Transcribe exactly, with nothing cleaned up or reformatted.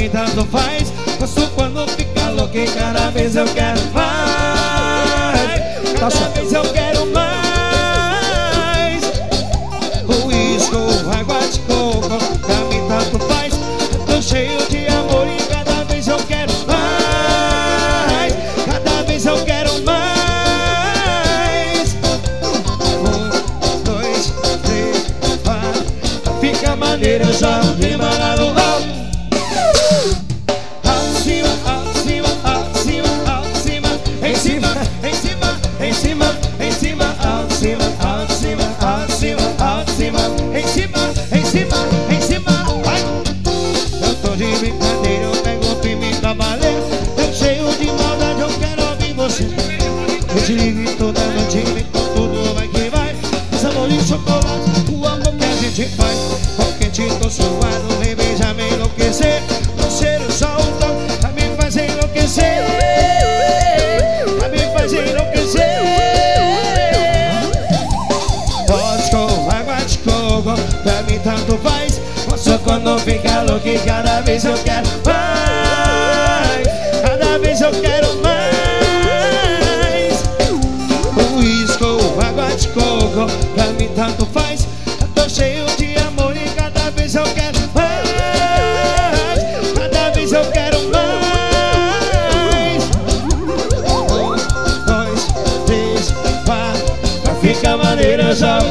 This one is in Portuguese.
mim tanto faz. Gosto quando fica louco e cada vez eu quero mais. Cada vez eu quero mais. Uísque ou água de coco, pra mim tanto faz. Tô cheio de amor e cada vez eu quero mais. Cada vez eu quero mais. Um, dois, três, quatro. Fica maneiro, já de malado alto. Acima, acima, acima, acima. Em cima, em cima, em cima, em cima. Acima, acima, acima, acima. Em cima, em cima, em cima. Vai. Eu tô de brincadeira, eu pego pimenta baleia. Eu cheio de maldade, eu quero ouvir você. Eu te ligo toda noite, então tudo vai que vai. Sabor de chocolate, o amor que a gente faz. Com quente, tô suado, vem beijar, me enlouquecer. O cheiro solta, a me faz enlouquecer. A me faz enlouquecer. Vodka ou água de coco, pra mim tanto faz. Só quando fica louco e cada vez eu quero mais. Cada vez eu quero mais. Uísque ou água de coco, pra mim tanto faz. Eu tô cheio de amor e cada vez eu quero mais. Cada vez eu quero mais. Um, dois, três, quatro. Pra ficar maneira já